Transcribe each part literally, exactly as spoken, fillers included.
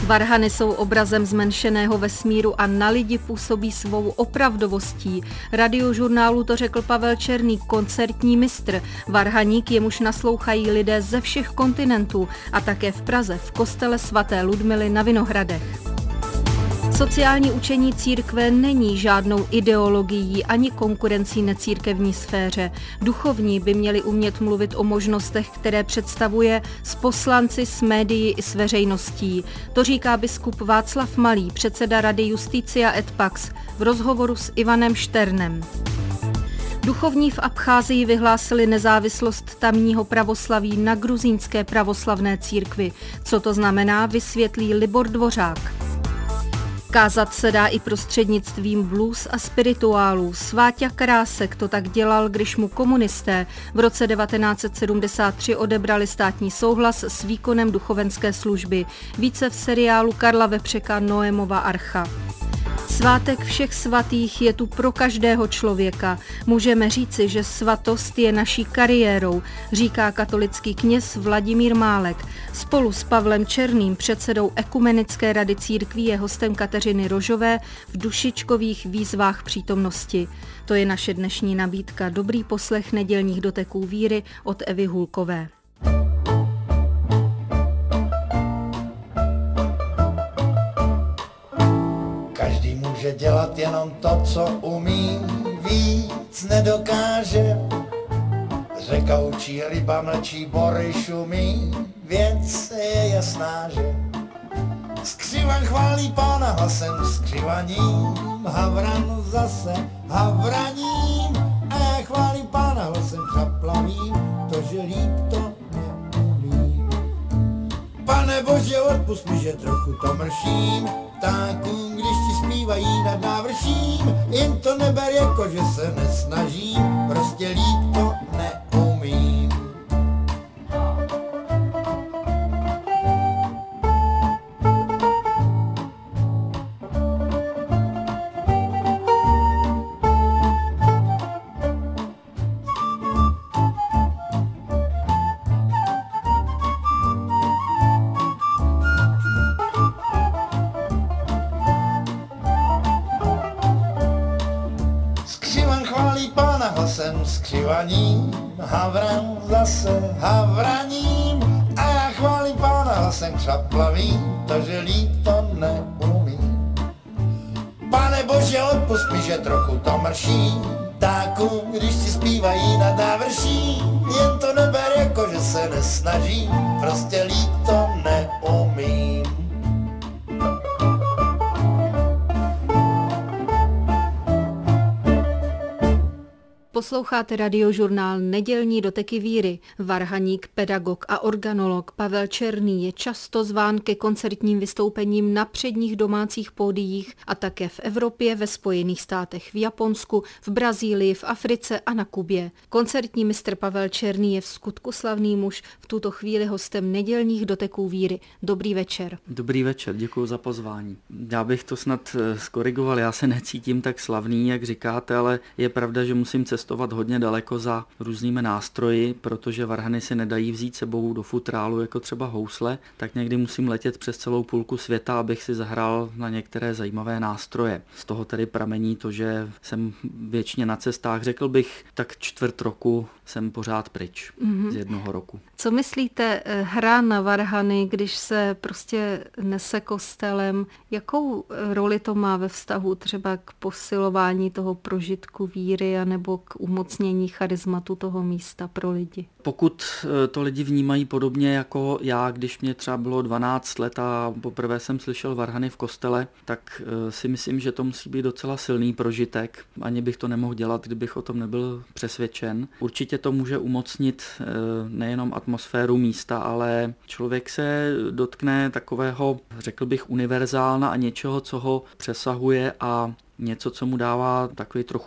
Varhany jsou obrazem zmenšeného vesmíru a na lidi působí svou opravdovostí. Radiožurnálu to řekl Pavel Černý, koncertní mistr. Varhaník, jemuž naslouchají lidé ze všech kontinentů a také v Praze v kostele svaté Ludmily na Vinohradech. Sociální učení církve není žádnou ideologií ani konkurencí necírkevní sféře. Duchovní by měli umět mluvit o možnostech, které představuje s poslanci, s médií i s veřejností. To říká biskup Václav Malý, předseda Rady Justitia et Pax, v rozhovoru s Ivanem Šternem. Duchovní v Abcházii vyhlásili nezávislost tamního pravoslaví na gruzínské pravoslavné církvi. Co to znamená, vysvětlí Libor Dvořák. Kázat se dá i prostřednictvím blues a spirituálů. Sváťa Krásek to tak dělal, když mu komunisté v roce devatenáct set sedmdesát tři odebrali státní souhlas s výkonem duchovenské služby. Více v seriálu Karla Vepřeka Noémova archa. Svátek všech svatých je tu pro každého člověka. Můžeme říci, že svatost je naší kariérou, říká katolický kněz Vladimír Málek. Spolu s Pavlem Černým, předsedou Ekumenické rady církví, je hostem Kateřiny Rožové v dušičkových výzvách přítomnosti. To je naše dnešní nabídka. Dobrý poslech nedělních doteků víry od Evy Hulkové. Může dělat jenom to, co umí, víc nedokáže. Řeka učí, ryba mlčí, bory šumí, věc je jasná, že skřivan chválí pána hlasem skřivaním, havran zase havraním, a já chválím pána hlasem chaplavým, to, že líp to neumím. Pane Bože, odpust mi, že trochu to mrším, ptákům, když ti zpívají nad návrším, jen to neber jako, že se nesnažím, prostě líp to neumím. Hlasem skřivaním, havran zase havraním, a já chválím pána hlasem křaplavým, to, že líp to neumím. Pane Bože, odpust mi, že trochu to mrší, ptákům, když ti zpívají nad návrší, jen to neber jako, že se nesnažím, prostě líp to neumím. Posloucháte radiožurnál Nedělní doteky víry. Varhaník, pedagog a organolog Pavel Černý je často zván ke koncertním vystoupením na předních domácích pódiích a také v Evropě, ve Spojených státech, v Japonsku, v Brazílii, v Africe a na Kubě. Koncertní mistr Pavel Černý je v skutku slavný muž, v tuto chvíli hostem Nedělních doteků víry. Dobrý večer. Dobrý večer, děkuji za pozvání. Já bych to snad skorigoval, já se necítím tak slavný, jak říkáte, ale je pravda, že musím cestovat hodně daleko za různými nástroji, protože varhany si nedají vzít sebou do futrálu jako třeba housle, tak někdy musím letět přes celou půlku světa, abych si zahrál na některé zajímavé nástroje. Z toho tedy pramení to, že jsem věčně na cestách, řekl bych, tak čtvrt roku jsem pořád pryč mm-hmm. z jednoho roku. Co myslíte, hra na varhany, když se prostě nese kostelem, jakou roli to má ve vztahu třeba k posilování toho prožitku víry anebo k umocnění charizmatu toho místa pro lidi? Pokud to lidi vnímají podobně jako já, když mě třeba bylo dvanáct let a poprvé jsem slyšel varhany v kostele, tak si myslím, že to musí být docela silný prožitek. Ani bych to nemohl dělat, kdybych o tom nebyl přesvědčen. Určitě to může umocnit nejenom atmosféru místa, ale člověk se dotkne takového, řekl bych, univerzálna a něčeho, co ho přesahuje a něco, co mu dává takový trochu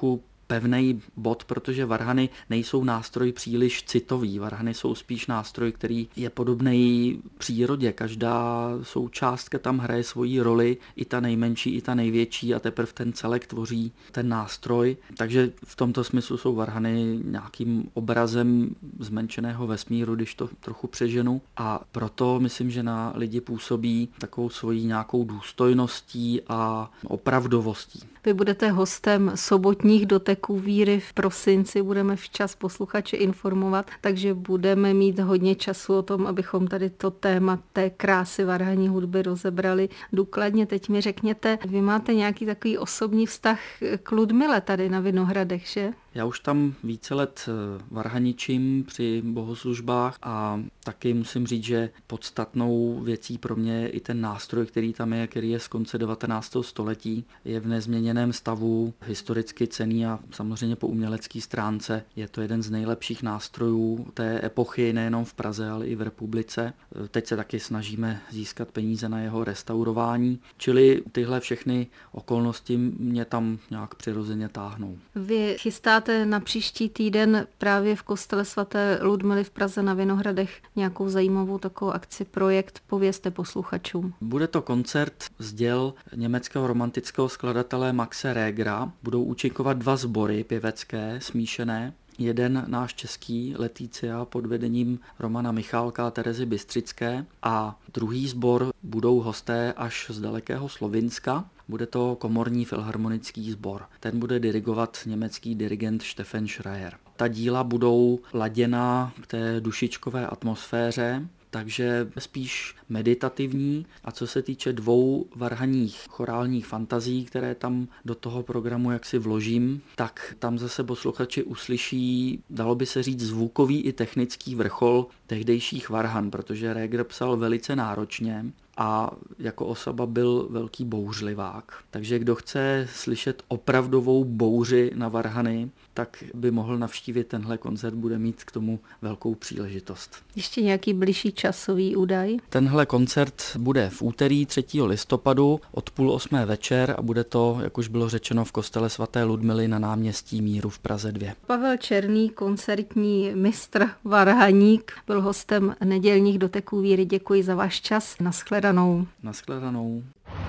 pevný bod, protože varhany nejsou nástroj příliš citový. Varhany jsou spíš nástroj, který je podobný přírodě. Každá součástka tam hraje svoji roli, i ta nejmenší, i ta největší, a teprve ten celek tvoří ten nástroj. Takže v tomto smyslu jsou varhany nějakým obrazem zmenšeného vesmíru, když to trochu přeženu. A proto myslím, že na lidi působí takovou svojí nějakou důstojností a opravdovostí. Vy budete hostem sobotních doteků víry v prosinci, budeme včas posluchače informovat, takže budeme mít hodně času o tom, abychom tady to téma té krásy varhanní hudby rozebrali důkladně. Teď mi řekněte, vy máte nějaký takový osobní vztah k Ludmile tady na Vinohradech, že? Já už tam více let varhaničím při bohoslužbách a taky musím říct, že podstatnou věcí pro mě je i ten nástroj, který tam je, který je z konce devatenáctého století, je v nezměněném stavu, historicky cenný a samozřejmě po umělecké stránce je to jeden z nejlepších nástrojů té epochy, nejenom v Praze, ale i v republice. Teď se taky snažíme získat peníze na jeho restaurování, čili tyhle všechny okolnosti mě tam nějak přirozeně táhnou. Vy chystáte na příští týden právě v kostele svaté Ludmily v Praze na Vinohradech nějakou zajímavou takovou akci, projekt, povězte posluchačům. Bude to koncert z děl německého romantického skladatele Maxe Regera. Budou účinkovat dva sbory pěvecké, smíšené. Jeden náš český, Leticia, pod vedením Romana Michálka a Terezy Bystřické, a druhý sbor budou hosté až z dalekého Slovinska. Bude to komorní filharmonický sbor. Ten bude dirigovat německý dirigent Stefan Schreier. Ta díla budou laděna k té dušičkové atmosféře, takže spíš meditativní. A co se týče dvou varhanních chorálních fantazí, které tam do toho programu jaksi vložím, tak tam zase posluchači uslyší, dalo by se říct, zvukový i technický vrchol tehdejších varhan, protože Reger psal velice náročně a jako osoba byl velký bouřlivák. Takže kdo chce slyšet opravdovou bouři na varhany, tak by mohl navštívit tenhle koncert, bude mít k tomu velkou příležitost. Ještě nějaký bližší časový údaj? Tenhle koncert bude v úterý třetího listopadu od půl osmé večer a bude to, jak už bylo řečeno, v kostele svaté Ludmily na náměstí Míru v Praze dva. Pavel Černý, koncertní mistr varhaník, byl hostem nedělních doteků víry. Děkuji za váš čas. Nashledanou. Nashledanou.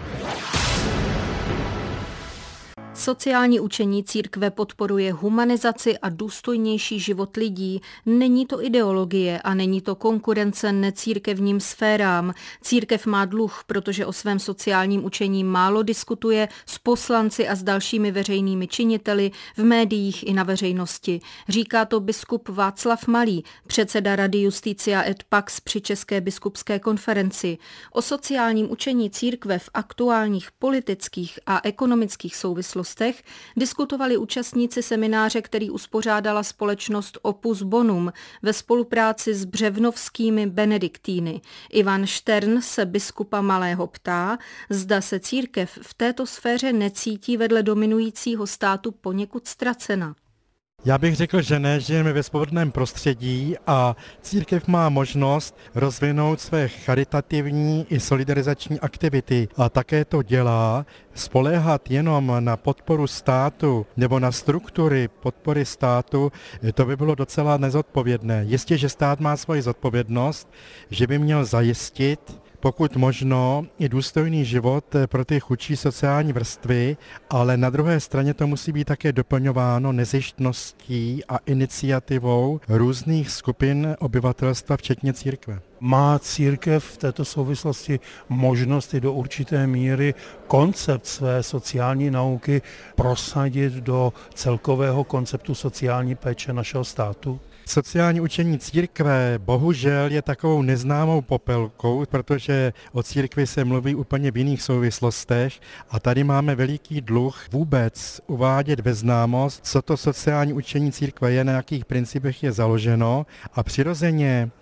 Sociální učení církve podporuje humanizaci a důstojnější život lidí. Není to ideologie a není to konkurence necírkevním sférám. Církev má dluh, protože o svém sociálním učení málo diskutuje s poslanci a s dalšími veřejnými činiteli v médiích i na veřejnosti. Říká to biskup Václav Malý, předseda Rady Justitia et Pax při České biskupské konferenci. O sociálním učení církve v aktuálních politických a ekonomických souvislostech diskutovali účastníci semináře, který uspořádala společnost Opus Bonum ve spolupráci s břevnovskými benediktíny. Ivan Štern se biskupa Malého ptá, zda se církev v této sféře necítí vedle dominujícího státu poněkud ztracena. Já bych řekl, že ne, žijeme ve svobodném prostředí a církev má možnost rozvinout své charitativní i solidarizační aktivity a také to dělá. Spoléhat jenom na podporu státu nebo na struktury podpory státu, to by bylo docela nezodpovědné. Jistě, že stát má svoji zodpovědnost, že by měl zajistit pokud možno i důstojný život pro ty chudší sociální vrstvy, ale na druhé straně to musí být také doplňováno nezištností a iniciativou různých skupin obyvatelstva, včetně církve. Má církev v této souvislosti možnosti do určité míry koncept své sociální nauky prosadit do celkového konceptu sociální péče našeho státu? Sociální učení církve bohužel je takovou neznámou popelkou, protože o církvi se mluví úplně v jiných souvislostech a tady máme veliký dluh vůbec uvádět ve známost, co to sociální učení církve je, na jakých principech je založeno a přirozeně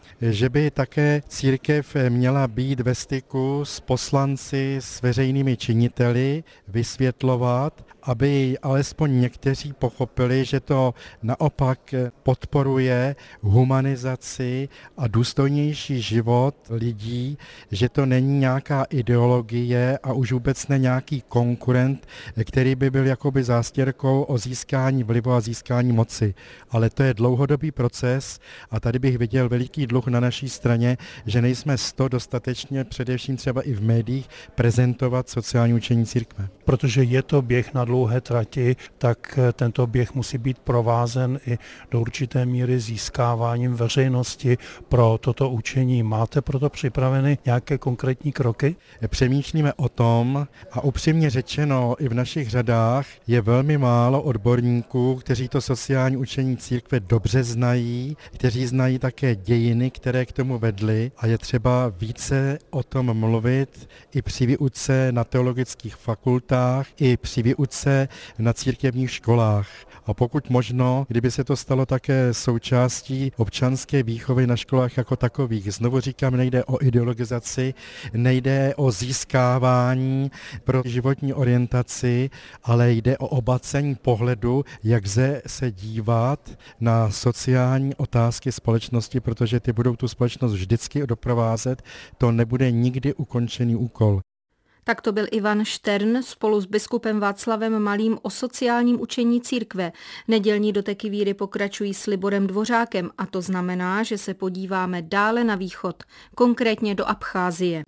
že by také církev měla být ve styku s poslanci, s veřejnými činiteli, vysvětlovat, aby alespoň někteří pochopili, že to naopak podporuje humanizaci a důstojnější život lidí, že to není nějaká ideologie a už vůbec ne nějaký konkurent, který by byl jakoby zástěrkou o získání vlivu a získání moci. Ale to je dlouhodobý proces a tady bych viděl veliký dluh na naší straně, že nejsme sto dostatečně, především třeba i v médiích, prezentovat sociální učení církve. Protože je to běh na dlouhé trati, tak tento běh musí být provázen i do určité míry získáváním veřejnosti pro toto učení. Máte proto připraveny nějaké konkrétní kroky? Přemýšlíme o tom a upřímně řečeno i v našich řadách je velmi málo odborníků, kteří to sociální učení církve dobře znají, kteří znají také dějiny, které k tomu vedly a je třeba více o tom mluvit i při výuce na teologických fakultách, i při výuce na církevních školách. A pokud možno, kdyby se to stalo také součástí občanské výchovy na školách jako takových. Znovu říkám, nejde o ideologizaci, nejde o získávání pro životní orientaci, ale jde o obacení pohledu, jak lze se dívat na sociální otázky společnosti, protože ty budou tu společnost vždycky doprovázet. To nebude nikdy ukončený úkol. Tak to byl Ivan Štern spolu s biskupem Václavem Malým o sociálním učení církve. Nedělní doteky víry pokračují s Liborem Dvořákem a to znamená, že se podíváme dále na východ, konkrétně do Abcházie.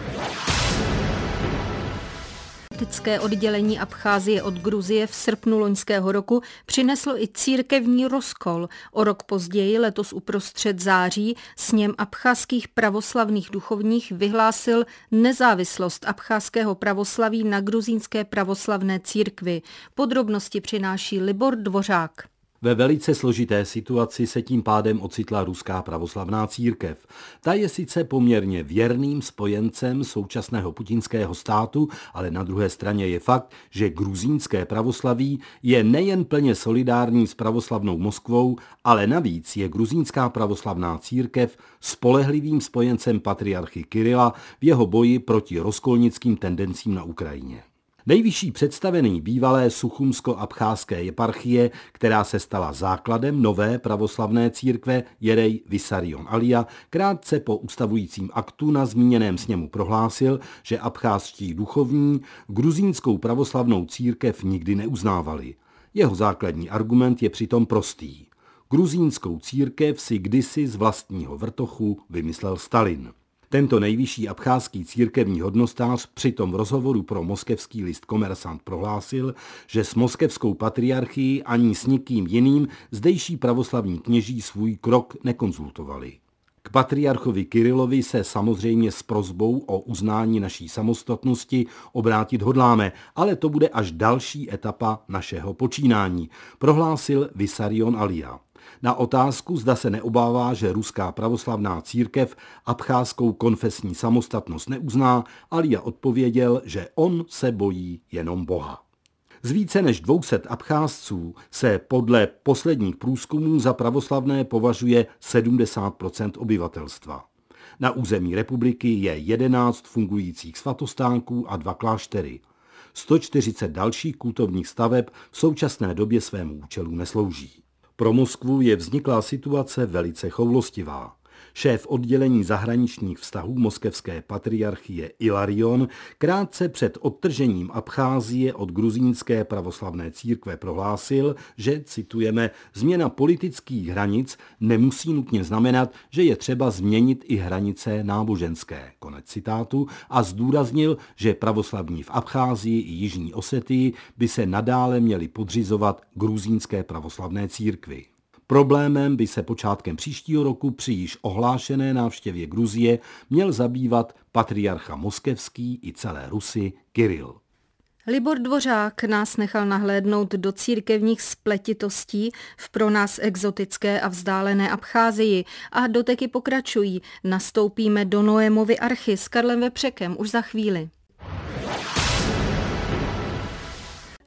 Politické oddělení Abcházie od Gruzie v srpnu loňského roku přineslo i církevní rozkol. O rok později, letos uprostřed září, sněm abcházských pravoslavných duchovních vyhlásil nezávislost abcházského pravoslaví na gruzínské pravoslavné církvi. Podrobnosti přináší Libor Dvořák. Ve velice složité situaci se tím pádem ocitla ruská pravoslavná církev. Ta je sice poměrně věrným spojencem současného putinského státu, ale na druhé straně je fakt, že gruzínské pravoslaví je nejen plně solidární s pravoslavnou Moskvou, ale navíc je gruzínská pravoslavná církev spolehlivým spojencem patriarchy Kirila v jeho boji proti rozkolnickým tendencím na Ukrajině. Nejvyšší představený bývalé suchumsko-abcházské eparchie, která se stala základem nové pravoslavné církve, Jerej Vissarion Alia, krátce po ustavujícím aktu na zmíněném sněmu prohlásil, že abcházští duchovní gruzínskou pravoslavnou církev nikdy neuznávali. Jeho základní argument je přitom prostý. Gruzínskou církev si kdysi z vlastního vrtochu vymyslel Stalin. Tento nejvyšší abcházský církevní hodnostář přitom v rozhovoru pro moskevský list Komersant prohlásil, že s moskevskou patriarchií ani s nikým jiným zdejší pravoslavní kněží svůj krok nekonzultovali. K patriarchovi Kirilovi se samozřejmě s prosbou o uznání naší samostatnosti obrátit hodláme, ale to bude až další etapa našeho počínání, prohlásil Vissarion Alia. Na otázku, zda se neobává, že ruská pravoslavná církev abcházskou konfesní samostatnost neuzná, Alia odpověděl, že on se bojí jenom Boha. Z více než dvě stě Abcházců se podle posledních průzkumů za pravoslavné považuje sedmdesát procent obyvatelstva. Na území republiky je jedenáct fungujících svatostánků a dva kláštery. sto čtyřicet dalších kultovních staveb v současné době svému účelu neslouží. Pro Moskvu je vzniklá situace velice choulostivá. Šéf oddělení zahraničních vztahů moskevské patriarchie Ilarion krátce před odtržením Abcházie od gruzínské pravoslavné církve prohlásil, že, citujeme, změna politických hranic nemusí nutně znamenat, že je třeba změnit i hranice náboženské. Konec citátu a zdůraznil, že pravoslavní v Abcházii i Jižní Osetii by se nadále měli podřizovat gruzínské pravoslavné církvi. Problémem by se počátkem příštího roku při již ohlášené návštěvě Gruzie měl zabývat patriarcha moskevský i celé Rusy Kiril. Libor Dvořák nás nechal nahlédnout do církevních spletitostí v pro nás exotické a vzdálené Abcházii a doteky pokračují. Nastoupíme do Noémovy archy s Karlem Vepřekem už za chvíli.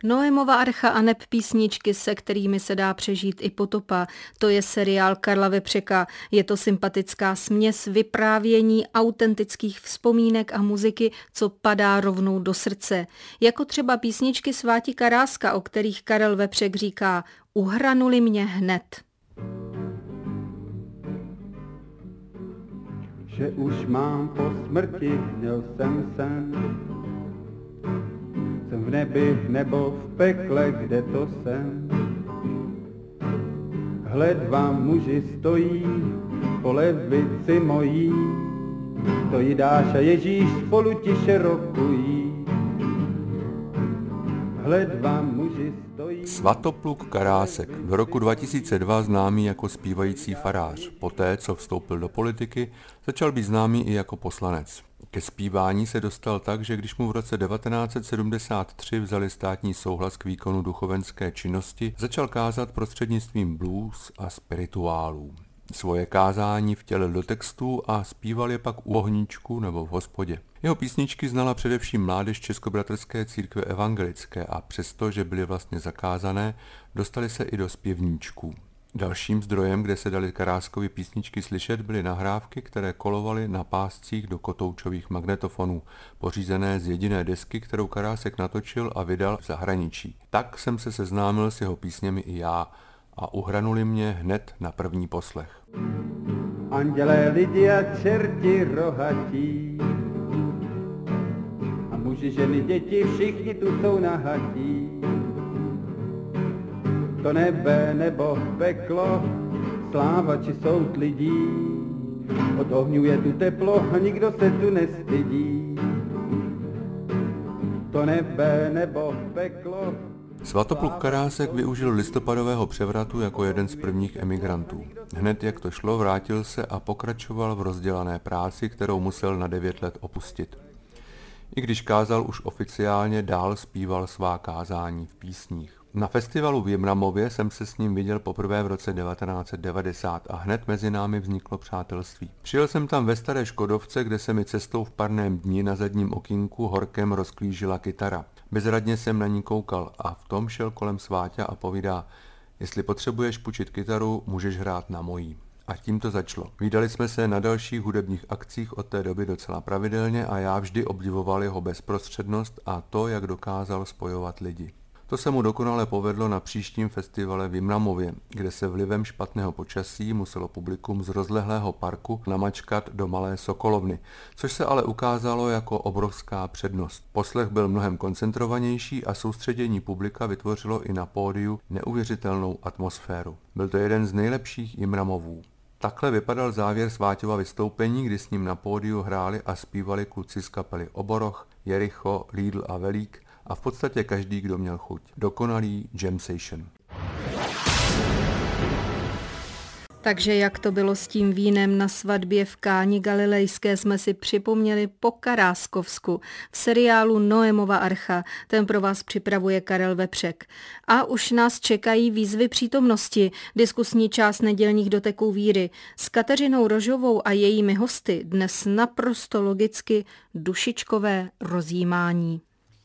Noémova archa a neb písničky, se kterými se dá přežít i potopa. To je seriál Karla Vepřeka. Je to sympatická směs vyprávění, autentických vzpomínek a muziky, co padá rovnou do srdce. Jako třeba písničky Sváti Karáska, o kterých Karel Vepřek říká: uhranuli mě hned. Že už mám po smrti, měl jsem sen. Jsem v nebi nebo v pekle, kde to jsem. Hle, dva muži stojí po levici mojí, to Jidáš a Ježíš spolu tiše rokují. Hle, dva muži stojí... Svatopluk Karásek, do roku dva tisíce dva známý jako zpívající farář. Poté, co vstoupil do politiky, začal být známý i jako poslanec. Ke zpívání se dostal tak, že když mu v roce devatenáct set sedmdesát tři vzali státní souhlas k výkonu duchovenské činnosti, začal kázat prostřednictvím blues a spirituálů. Svoje kázání vtělil do textů a zpíval je pak u ohníčku nebo v hospodě. Jeho písničky znala především mládež Českobratrské církve evangelické a přesto, že byly vlastně zakázané, dostali se i do zpěvníčků. Dalším zdrojem, kde se daly Karáskovy písničky slyšet, byly nahrávky, které kolovaly na páscích do kotoučových magnetofonů, pořízené z jediné desky, kterou Karásek natočil a vydal v zahraničí. Tak jsem se seznámil s jeho písněmi i já a uhranuli mě hned na první poslech. Andělé, lidi a čerti rohatí, a muži, ženy, děti, všichni tu jsou nahatí. To nebe nebo peklo, sláva či soud lidí, od ohňů je tu teplo a nikdo se tu nestydí. To nebe nebo peklo... Svatopluk Karásek využil listopadového převratu jako jeden z prvních emigrantů. Hned jak to šlo, vrátil se a pokračoval v rozdělané práci, kterou musel na devět let opustit. I když kázal už oficiálně, dál zpíval svá kázání v písních. Na festivalu v Jimramově jsem se s ním viděl poprvé v roce devatenáct set devadesát a hned mezi námi vzniklo přátelství. Přijel jsem tam ve staré Škodovce, kde se mi cestou v parném dni na zadním okýnku horkem rozklížila kytara. Bezradně jsem na ní koukal a v tom šel kolem Sváťa a povídá: jestli potřebuješ půjčit kytaru, můžeš hrát na mojí. A tím to začalo. Vídali jsme se na dalších hudebních akcích od té doby docela pravidelně a já vždy obdivoval jeho bezprostřednost a to, jak dokázal spojovat lidi. To se mu dokonale povedlo na příštím festivale v Jimramově, kde se vlivem špatného počasí muselo publikum z rozlehlého parku namačkat do malé sokolovny, což se ale ukázalo jako obrovská přednost. Poslech byl mnohem koncentrovanější a soustředění publika vytvořilo i na pódiu neuvěřitelnou atmosféru. Byl to jeden z nejlepších Jimramovů. Takhle vypadal závěr Sváťova vystoupení, kdy s ním na pódiu hráli a zpívali kluci z kapely Oboroch, Jericho, Lidl a Velík a v podstatě každý, kdo měl chuť. Dokonalý jam session. Takže jak to bylo s tím vínem na svatbě v Káni Galilejské, jsme si připomněli po Karáskovsku v seriálu Noémova archa. Ten pro vás připravuje Karel Vepřek. A už nás čekají výzvy přítomnosti, diskusní část nedělních doteků víry. S Kateřinou Rožovou a jejími hosty dnes naprosto logicky dušičkové rozjímání.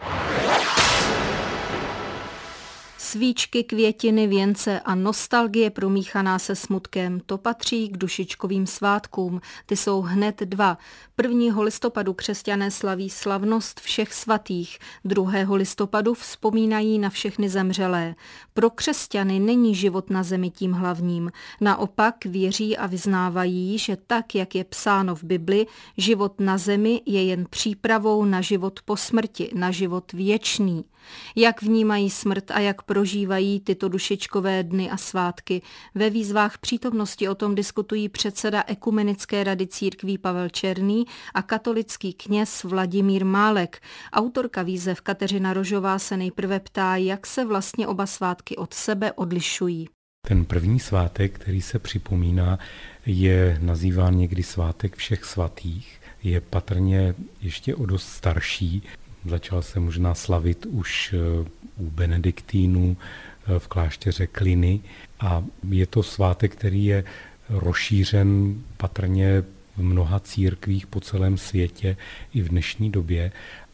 Svíčky, květiny, věnce a nostalgie promíchaná se smutkem, to patří k dušičkovým svátkům. Ty jsou hned dva. prvního listopadu křesťané slaví slavnost všech svatých, druhého listopadu vzpomínají na všechny zemřelé. Pro křesťany není život na zemi tím hlavním. Naopak věří a vyznávají, že tak, jak je psáno v Bibli, život na zemi je jen přípravou na život po smrti, na život věčný. Jak vnímají smrt a jak prožívají tyto dušičkové dny a svátky. Ve výzvách přítomnosti o tom diskutují předseda Ekumenické rady církví Pavel Černý a katolický kněz Vladimír Málek. Autorka výzev Kateřina Rožová se nejprve ptá, jak se vlastně oba svátky od sebe odlišují. Ten první svátek, který se připomíná, je nazýván někdy svátek všech svatých. Je patrně ještě o dost starší. Začal se možná slavit už u benediktínů v klášteře Kliny a je to svátek, který je rozšířen patrně v mnoha církvích po celém světě i v dnešní době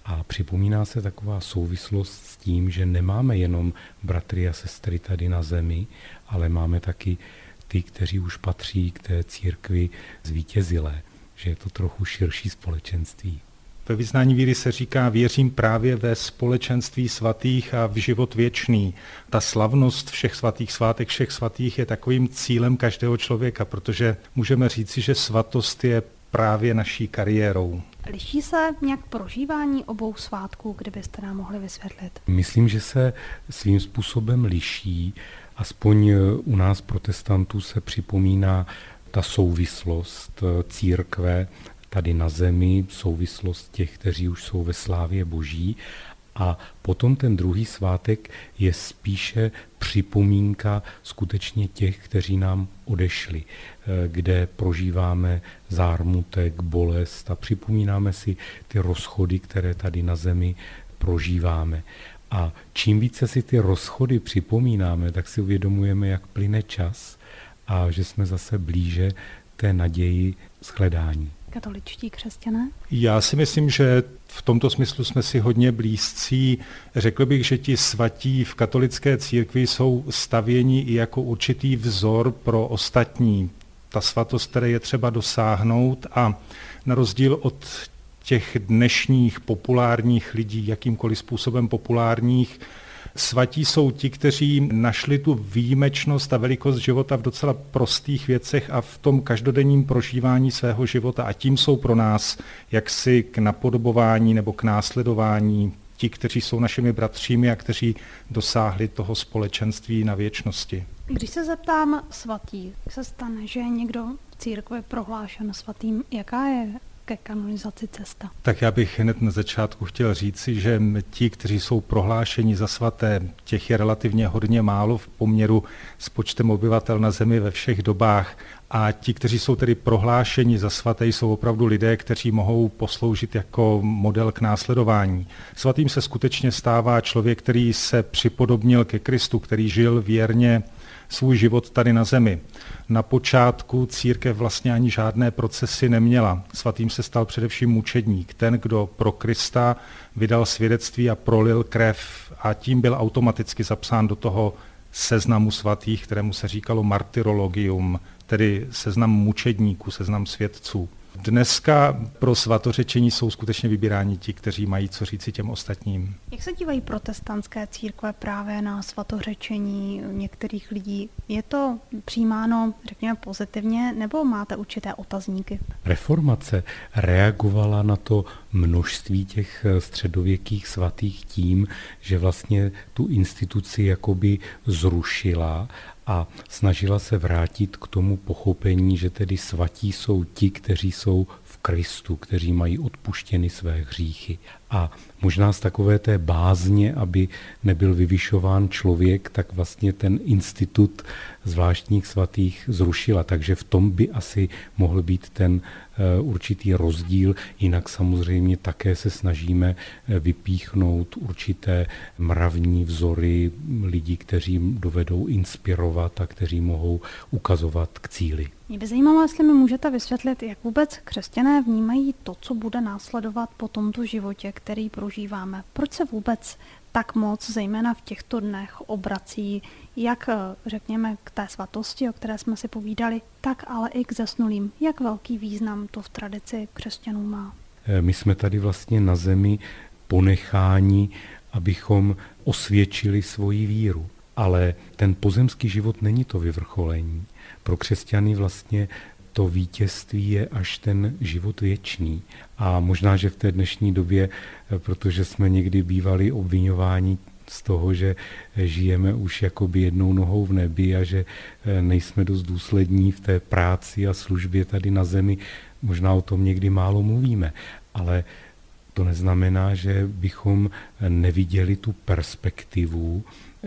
A připomíná se taková souvislost s tím, že nemáme jenom bratry a sestry tady na zemi, ale máme taky ty, kteří už patří k té církvi zvítězilé, že je to trochu širší společenství. Ve vyznání víry se říká, věřím právě ve společenství svatých a v život věčný. Ta slavnost všech svatých, svátek všech svatých je takovým cílem každého člověka, protože můžeme říci, že svatost je právě naší kariérou. Liší se nějak prožívání obou svátků, kdybyste nám mohli vysvětlit? Myslím, že se svým způsobem liší. Aspoň u nás protestantů se připomíná ta souvislost církve tady na zemi, souvislost těch, kteří už jsou ve slávě Boží. A potom ten druhý svátek je spíše připomínka skutečně těch, kteří nám odešli, kde prožíváme zármutek, bolest a připomínáme si ty rozchody, které tady na zemi prožíváme. A čím více si ty rozchody připomínáme, tak si uvědomujeme, jak plyne čas a že jsme zase blíže té naději shledání. Katoličtí křesťané? Já si myslím, že v tomto smyslu jsme si hodně blízcí. Řekl bych, že ti svatí v katolické církvi jsou stavěni i jako určitý vzor pro ostatní. Ta svatost, které je třeba dosáhnout, a na rozdíl od těch dnešních populárních lidí, jakýmkoliv způsobem populárních, svatí jsou ti, kteří našli tu výjimečnost a velikost života v docela prostých věcech a v tom každodenním prožívání svého života, a tím jsou pro nás jaksi k napodobování nebo k následování ti, kteří jsou našimi bratřími a kteří dosáhli toho společenství na věčnosti. Když se zeptám svatí, se stane, že je někdo v církvi prohlášen svatým, jaká je ke kanonizaci cesta? Tak já bych hned na začátku chtěl říci, že ti, kteří jsou prohlášeni za svaté, těch je relativně hodně málo v poměru s počtem obyvatel na zemi ve všech dobách. A ti, kteří jsou tedy prohlášeni za svaté, jsou opravdu lidé, kteří mohou posloužit jako model k následování. Svatým se skutečně stává člověk, který se připodobnil ke Kristu, který žil věrně svůj život tady na zemi. Na počátku církev vlastně ani žádné procesy neměla. Svatým se stal především mučedník, ten, kdo pro Krista vydal svědectví a prolil krev, a tím byl automaticky zapsán do toho seznamu svatých, kterému se říkalo martyrologium, tedy seznam mučedníků, seznam svědců. Dneska pro svatořečení jsou skutečně vybíráni ti, kteří mají co říci těm ostatním. Jak se dívají protestantské církve právě na svatořečení některých lidí? Je to přijímáno, řekněme, pozitivně, nebo máte určité otazníky? Reformace reagovala na to množství těch středověkých svatých tím, že vlastně tu instituci jakoby zrušila a snažila se vrátit k tomu pochopení, že tedy svatí jsou ti, kteří jsou v Kristu, kteří mají odpuštěny své hříchy. A možná z takové té bázně, aby nebyl vyvyšován člověk, tak vlastně ten institut zvláštních svatých zrušila. Takže v tom by asi mohl být ten určitý rozdíl. Jinak samozřejmě také se snažíme vypíchnout určité mravní vzory lidí, kteří dovedou inspirovat a kteří mohou ukazovat k cíli. Mě by zajímalo, jestli mi můžete vysvětlit, jak vůbec křesťané vnímají to, co bude následovat po tomto životě, který prožíváme. Proč se vůbec tak moc, zejména v těchto dnech, obrací jak, řekněme, k té svatosti, o které jsme si povídali, tak ale i k zesnulým. Jak velký význam to v tradici křesťanů má? My jsme tady vlastně na zemi ponecháni, abychom osvědčili svoji víru. Ale ten pozemský život není to vyvrcholení. Pro křesťany vlastně to vítězství je až ten život věčný. A možná, že v té dnešní době, protože jsme někdy bývali obviňováni z toho, že žijeme už jakoby jednou nohou v nebi a že nejsme dost důslední v té práci a službě tady na zemi, možná o tom někdy málo mluvíme, ale to neznamená, že bychom neviděli tu perspektivu,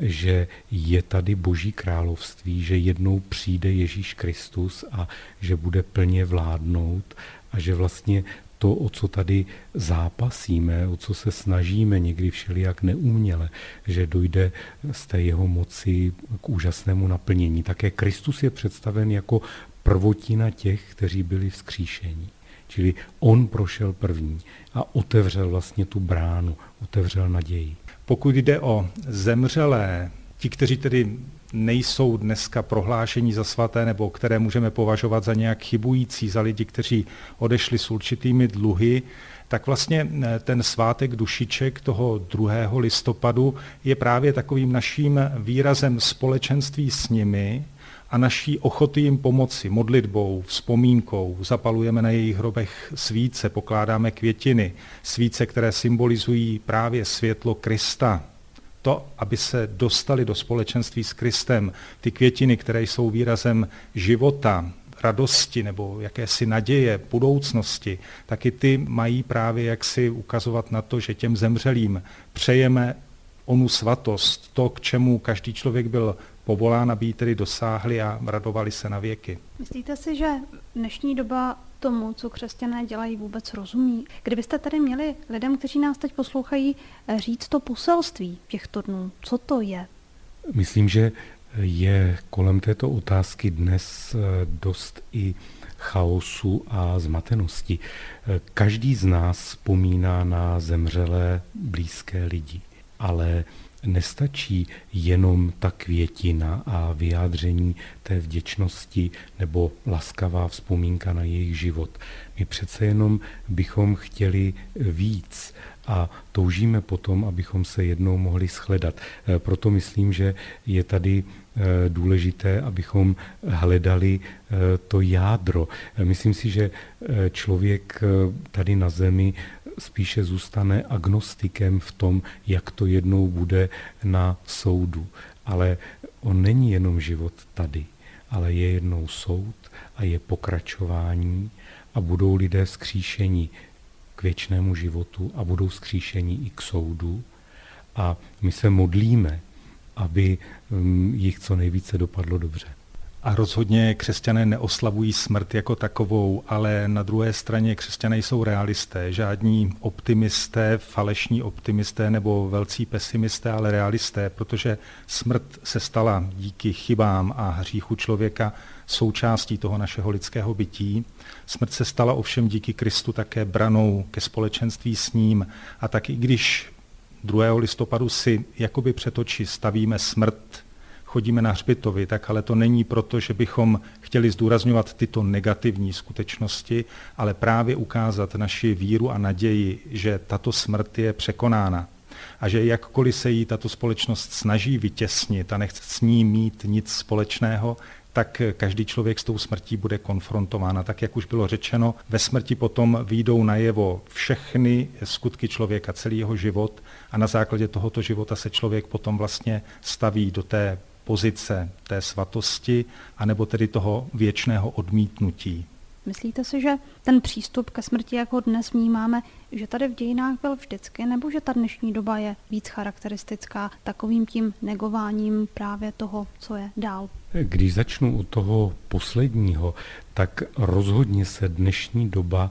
že je tady Boží království, že jednou přijde Ježíš Kristus a že bude plně vládnout a že vlastně to, o co tady zápasíme, o co se snažíme někdy všelijak neuměle, že dojde z té jeho moci k úžasnému naplnění. Také Kristus je představen jako prvotina těch, kteří byli vzkříšení. Čili on prošel první a otevřel vlastně tu bránu, otevřel naději. Pokud jde o zemřelé, ti, kteří tedy nejsou dneska prohlášení za svaté, nebo které můžeme považovat za nějak chybující, za lidi, kteří odešli s určitými dluhy, tak vlastně ten svátek dušiček toho druhého listopadu je právě takovým naším výrazem společenství s nimi a naší ochoty jim pomoci modlitbou, vzpomínkou. Zapalujeme na jejich hrobech svíce, pokládáme květiny, svíce, které symbolizují právě světlo Krista. To, aby se dostali do společenství s Kristem, ty květiny, které jsou výrazem života, radosti nebo jakési naděje, budoucnosti, taky ty mají právě jaksi ukazovat na to, že těm zemřelým přejeme onu svatost, to, k čemu každý člověk byl povolán, aby ji tedy dosáhli a radovali se na věky. Myslíte si, že dnešní doba tomu, co křesťané dělají, vůbec rozumí? Kdybyste tady měli lidem, kteří nás teď poslouchají, říct to poselství těchto dnů, co to je? Myslím, že je kolem této otázky dnes dost i chaosu a zmatenosti. Každý z nás vzpomíná na zemřelé blízké lidi, ale nestačí jenom ta květina a vyjádření té vděčnosti nebo laskavá vzpomínka na jejich život. My přece jenom bychom chtěli víc a toužíme potom, abychom se jednou mohli shledat. Proto myslím, že je tady důležité, abychom hledali to jádro. Myslím si, že člověk tady na zemi spíše zůstane agnostikem v tom, jak to jednou bude na soudu. Ale on není jenom život tady, ale je jednou soud a je pokračování a budou lidé vzkříšeni k věčnému životu a budou vzkříšeni i k soudu. A my se modlíme, aby jich co nejvíce dopadlo dobře. A rozhodně křesťané neoslavují smrt jako takovou, ale na druhé straně křesťané jsou realisté, žádní optimisté, falešní optimisté nebo velcí pesimisté, ale realisté, protože smrt se stala díky chybám a hříchu člověka součástí toho našeho lidského bytí. Smrt se stala ovšem díky Kristu také branou ke společenství s ním a tak i když druhého listopadu si jakoby před oči stavíme smrt, chodíme na hřbitovy, tak ale to není proto, že bychom chtěli zdůrazňovat tyto negativní skutečnosti, ale právě ukázat naši víru a naději, že tato smrt je překonána a že jakkoliv se jí tato společnost snaží vytěsnit a nechce s ní mít nic společného, tak každý člověk s tou smrtí bude konfrontován. A tak, jak už bylo řečeno, ve smrti potom vyjdou najevo všechny skutky člověka, celý jeho život a na základě tohoto života se člověk potom vlastně staví do té pozice té svatosti, anebo tedy toho věčného odmítnutí. Myslíte si, že ten přístup ke smrti, jak ho dnes vnímáme, že tady v dějinách byl vždycky, nebo že ta dnešní doba je víc charakteristická takovým tím negováním právě toho, co je dál? Když začnu od toho posledního, tak rozhodně se dnešní doba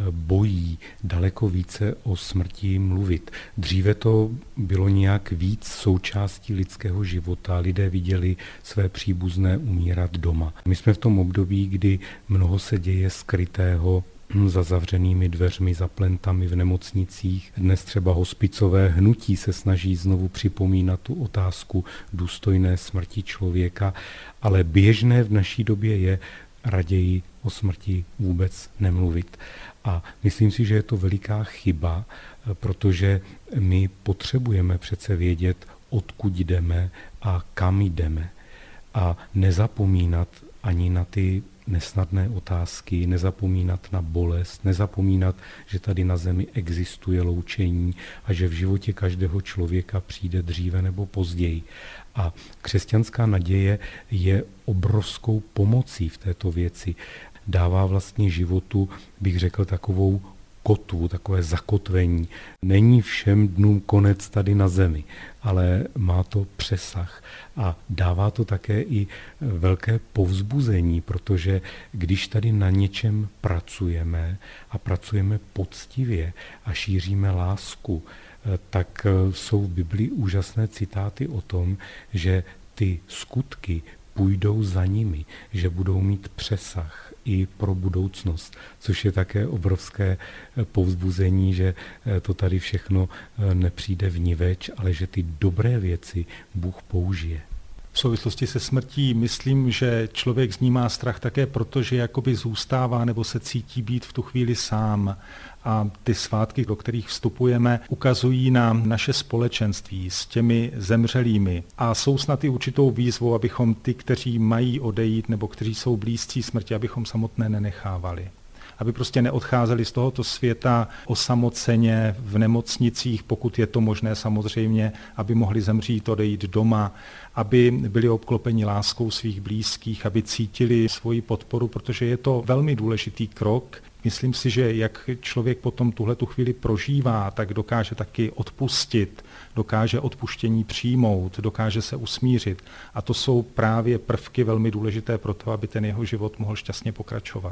bojí daleko více o smrti mluvit. Dříve to bylo nějak víc součástí lidského života. Lidé viděli své příbuzné umírat doma. My jsme v tom období, kdy mnoho se děje skrytého za zavřenými dveřmi, za plentami v nemocnicích. Dnes třeba hospicové hnutí se snaží znovu připomínat tu otázku důstojné smrti člověka, ale běžné v naší době je raději o smrti vůbec nemluvit. A myslím si, že je to veliká chyba, protože my potřebujeme přece vědět, odkud jdeme a kam jdeme. A nezapomínat ani na ty nesnadné otázky, nezapomínat na bolest, nezapomínat, že tady na zemi existuje loučení a že v životě každého člověka přijde dříve nebo později. A křesťanská naděje je obrovskou pomocí v této věci. Dává vlastně životu, bych řekl, takovou kotvu, takové zakotvení. Není všem dnům konec tady na zemi, ale má to přesah a dává to také i velké povzbuzení, protože když tady na něčem pracujeme a pracujeme poctivě a šíříme lásku, tak jsou v Biblii úžasné citáty o tom, že ty skutky půjdou za nimi, že budou mít přesah i pro budoucnost, což je také obrovské povzbuzení, že to tady všechno nepřijde vniveč, ale že ty dobré věci Bůh použije. V souvislosti se smrtí myslím, že člověk z ní má strach také proto, že jakoby zůstává nebo se cítí být v tu chvíli sám. A ty svátky, do kterých vstupujeme, ukazují nám naše společenství s těmi zemřelými a jsou snad i určitou výzvou, abychom ty, kteří mají odejít nebo kteří jsou blízcí smrti, abychom samotné nenechávali. Aby prostě neodcházeli z tohoto světa osamoceně v nemocnicích, pokud je to možné samozřejmě, aby mohli zemřít, odejít doma, aby byli obklopeni láskou svých blízkých, aby cítili svoji podporu, protože je to velmi důležitý krok. Myslím si, že jak člověk potom tuhletu chvíli prožívá, tak dokáže taky odpustit, dokáže odpuštění přijmout, dokáže se usmířit. A to jsou právě prvky velmi důležité pro to, aby ten jeho život mohl šťastně pokračovat.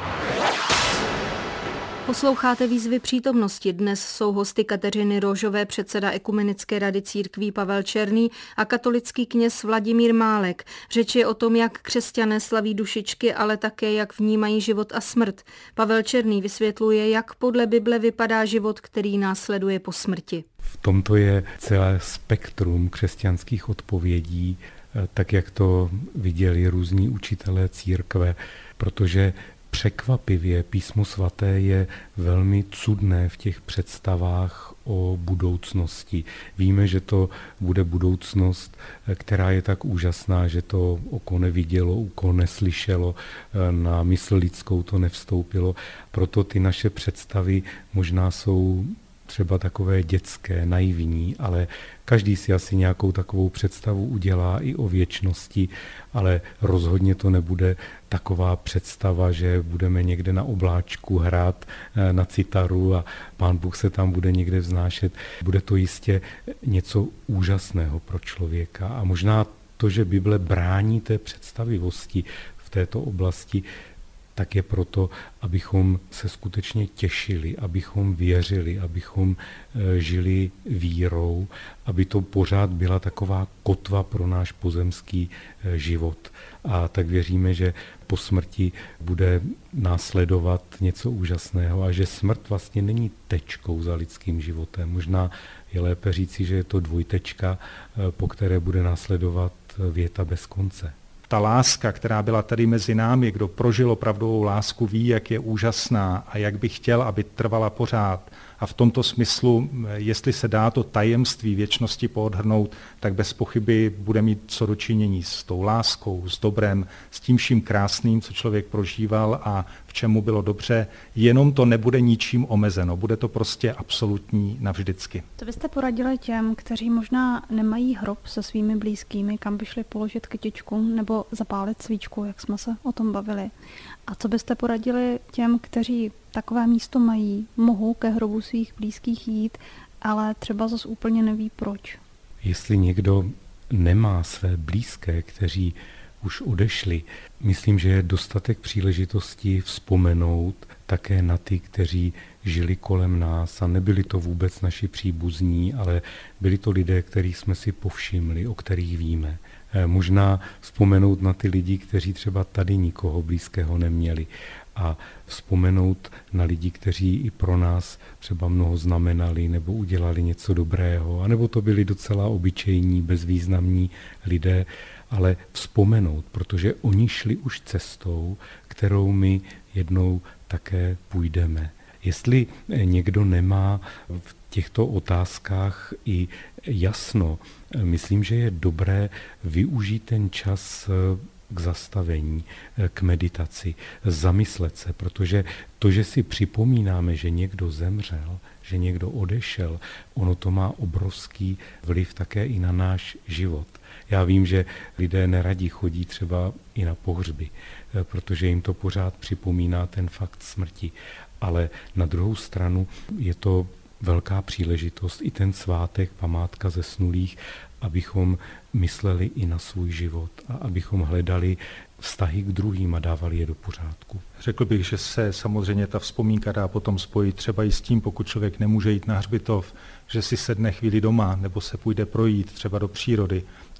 Posloucháte výzvy přítomnosti. Dnes jsou hosty Kateřiny Róžové, předseda Ekumenické rady církví Pavel Černý a katolický kněz Vladimír Málek. Řeč je o tom, jak křesťané slaví dušičky, ale také jak vnímají život a smrt. Pavel Černý vysvětluje, jak podle Bible vypadá život, který následuje po smrti. V tomto je celé spektrum křesťanských odpovědí, tak jak to viděli různí učitelé církve, protože překvapivě Písmo svaté je velmi cudné v těch představách o budoucnosti. Víme, že to bude budoucnost, která je tak úžasná, že to oko nevidělo, ucho neslyšelo, na mysl lidskou to nevstoupilo. Proto ty naše představy možná jsou třeba takové dětské, naivní, ale každý si asi nějakou takovou představu udělá i o věčnosti, ale rozhodně to nebude taková představa, že budeme někde na obláčku hrát na citaru a Pán Bůh se tam bude někde vznášet. Bude to jistě něco úžasného pro člověka a možná to, že Bible brání té představivosti v této oblasti, tak je proto, abychom se skutečně těšili, abychom věřili, abychom žili vírou, aby to pořád byla taková kotva pro náš pozemský život. A tak věříme, že po smrti bude následovat něco úžasného a že smrt vlastně není tečkou za lidským životem. Možná je lépe říci, že je to dvojtečka, po které bude následovat věta bez konce. Ta láska, která byla tady mezi námi, kdo prožil opravdovou lásku, ví, jak je úžasná a jak by chtěl, aby trvala pořád. A v tomto smyslu, jestli se dá to tajemství věčnosti poodhrnout, tak bez pochyby bude mít co dočinění s tou láskou, s dobrem, s tím vším krásným, co člověk prožíval a v čemu bylo dobře. Jenom to nebude ničím omezeno, bude to prostě absolutní navždycky. Co byste poradili těm, kteří možná nemají hrob se svými blízkými, kam by šli položit kytičku nebo zapálit svíčku, jak jsme se o tom bavili? A co byste poradili těm, kteří takové místo mají, mohou ke hrobu svých blízkých jít, ale třeba zase úplně neví proč? Jestli někdo nemá své blízké, kteří už odešli, myslím, že je dostatek příležitosti vzpomenout také na ty, kteří žili kolem nás a nebyli to vůbec naši příbuzní, ale byli to lidé, kterých jsme si povšimli, o kterých víme. Možná vzpomenout na ty lidi, kteří třeba tady nikoho blízkého neměli a vzpomenout na lidi, kteří i pro nás třeba mnoho znamenali nebo udělali něco dobrého, anebo to byli docela obyčejní, bezvýznamní lidé, ale vzpomenout, protože oni šli už cestou, kterou my jednou také půjdeme. Jestli někdo nemá v těchto otázkách i jasno, myslím, že je dobré využít ten čas k zastavení, k meditaci, zamyslet se, protože to, že si připomínáme, že někdo zemřel, že někdo odešel, ono to má obrovský vliv také i na náš život. Já vím, že lidé neradi chodí třeba i na pohřby, protože jim to pořád připomíná ten fakt smrti. Ale na druhou stranu je to velká příležitost, i ten svátek, památka zesnulých, abychom mysleli i na svůj život a abychom hledali vztahy k druhým a dávali je do pořádku. Řekl bych, že se samozřejmě ta vzpomínka dá potom spojit třeba i s tím, pokud člověk nemůže jít na hřbitov, že si sedne chvíli doma nebo se půjde projít třeba do přírody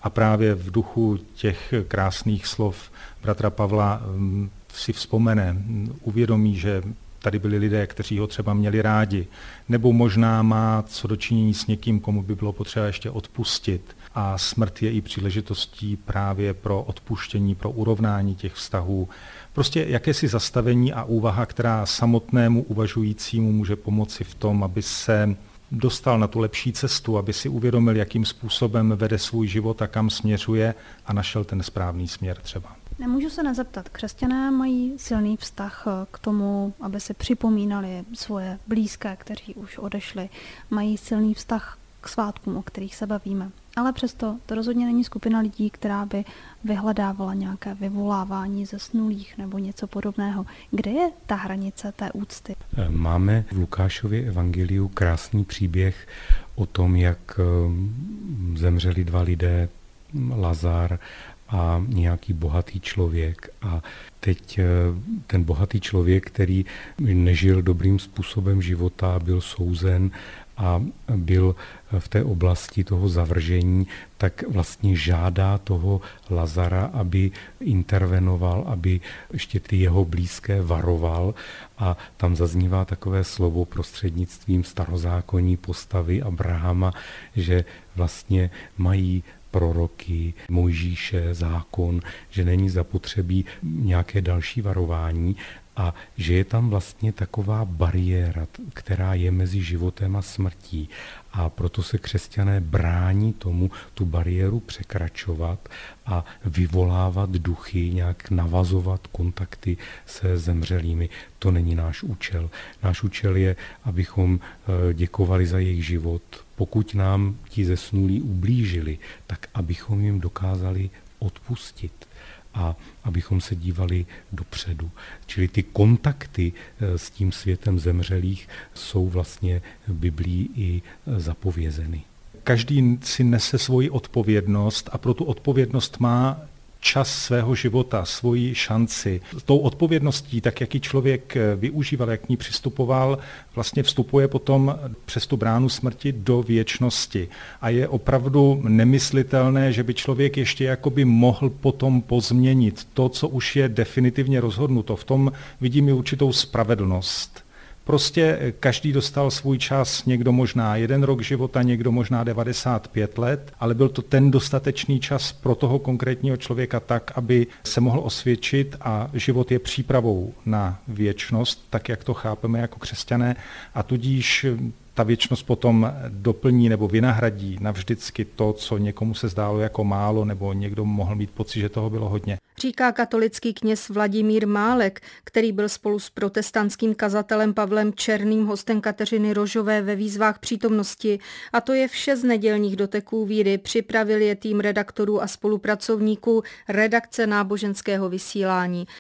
A právě v duchu těch krásných slov bratra Pavla si vzpomene, uvědomí, že tady byli lidé, kteří ho třeba měli rádi, nebo možná má co dočinění s někým, komu by bylo potřeba ještě odpustit. A smrt je i příležitostí právě pro odpuštění, pro urovnání těch vztahů. Prostě jakési zastavení a úvaha, která samotnému uvažujícímu může pomoci v tom, aby se dostal na tu lepší cestu, aby si uvědomil, jakým způsobem vede svůj život a kam směřuje a našel ten správný směr třeba. Nemůžu se nezeptat, křesťané mají silný vztah k tomu, aby si připomínali svoje blízké, kteří už odešli. Mají silný vztah k svátkům, o kterých se bavíme. Ale přesto to rozhodně není skupina lidí, která by vyhledávala nějaké vyvolávání zesnulých nebo něco podobného. Kde je ta hranice té úcty? Máme v Lukášově evangeliu krásný příběh o tom, jak zemřeli dva lidé, Lazar a nějaký bohatý člověk. A teď ten bohatý člověk, který nežil dobrým způsobem života, byl souzen a byl v té oblasti toho zavržení, tak vlastně žádá toho Lazara, aby intervenoval, aby ještě ty jeho blízké varoval. A tam zaznívá takové slovo prostřednictvím starozákonní postavy Abrahama, že vlastně mají proroky, Mojžíše, zákon, že není zapotřebí nějaké další varování a že je tam vlastně taková bariéra, která je mezi životem a smrtí. A proto se křesťané brání tomu tu bariéru překračovat a vyvolávat duchy, nějak navazovat kontakty se zemřelými. To není náš účel. Náš účel je, abychom děkovali za jejich život. Pokud nám ti zesnulí ublížili, tak abychom jim dokázali odpustit a abychom se dívali dopředu. Čili ty kontakty s tím světem zemřelých jsou vlastně v Biblii i zapovězeny. Každý si nese svoji odpovědnost a pro tu odpovědnost má čas svého života, svoji šanci. S tou odpovědností, tak jak ji člověk využíval, jak k ní přistupoval, vlastně vstupuje potom přes tu bránu smrti do věčnosti. A je opravdu nemyslitelné, že by člověk ještě jakoby mohl potom pozměnit to, co už je definitivně rozhodnuto. V tom vidím i určitou spravedlnost. Prostě každý dostal svůj čas, někdo možná jeden rok života, někdo možná devadesát pět let, ale byl to ten dostatečný čas pro toho konkrétního člověka tak, aby se mohl osvědčit a život je přípravou na věčnost, tak jak to chápeme jako křesťané a tudíž ta věčnost potom doplní nebo vynahradí navždycky to, co někomu se zdálo jako málo, nebo někdo mohl mít pocit, že toho bylo hodně. Říká katolický kněz Vladimír Málek, který byl spolu s protestantským kazatelem Pavlem Černým hostem Kateřiny Rožové ve výzvách přítomnosti. A to je vše z nedělních doteků víry. Připravil je tým redaktorů a spolupracovníků redakce náboženského vysílání.